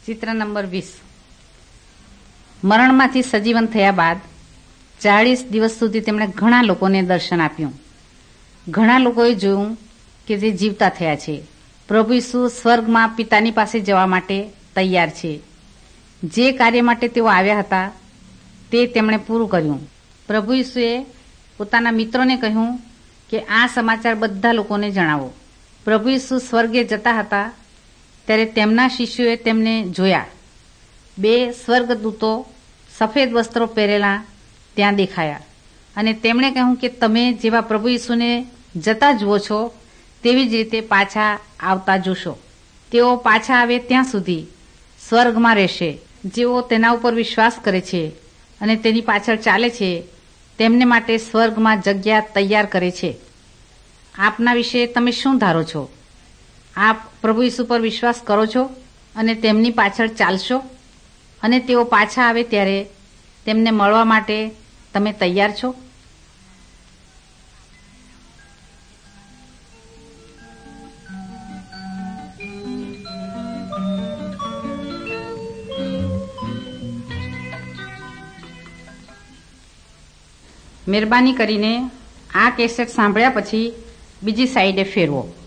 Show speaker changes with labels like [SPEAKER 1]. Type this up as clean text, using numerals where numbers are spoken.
[SPEAKER 1] ચિત્ર નંબર 20. મરણમાંથી સજીવન થયા બાદ 40 દિવસ સુધી તેમણે ઘણા લોકોને દર્શન આપ્યું. ઘણા લોકોએ જોયું કે તે જીવતા થયા છે. પ્રભુ ઈસુ સ્વર્ગમાં પિતાની પાસે જવા માટે તૈયાર છે. જે કાર્ય માટે તેઓ આવ્યા હતા તે તેમણે પૂરું કર્યું. પ્રભુ ઈસુએ પોતાના મિત્રોને કહ્યું કે આ સમાચાર બધા લોકોને જણાવો. પ્રભુ ઈસુ સ્વર્ગે જતા હતા ત્યારે તેમના શિષ્યોએ તેમને જોયા. 2 સ્વર્ગદૂતો સફેદ વસ્ત્રો પહેરેલા ત્યાં દેખાયા અને તેમણે કહ્યું કે તમે જેવા પ્રભુ ઈસુને જતા જુઓ છો તેવી જ રીતે પાછા આવતા જોશો. તેઓ પાછા આવે ત્યાં સુધી સ્વર્ગમાં રહેશે. જેઓ તેના ઉપર વિશ્વાસ કરે છે અને તેની પાછળ ચાલે છે તેમને માટે સ્વર્ગમાં જગ્યા તૈયાર કરે છે. આપના વિશે તમે શું ધારો છો? આપ પ્રભુ ઈસુ પર વિશ્વાસ કરો છો અને તેમની પાછળ ચાલશો અને તેઓ પાછા આવે ત્યારે તેમને મળવા માટે તમે તૈયાર છો? મહેરબાની કરીને આ કેસેટ સાંભળ્યા પછી બીજી સાઈડે ફેરવો.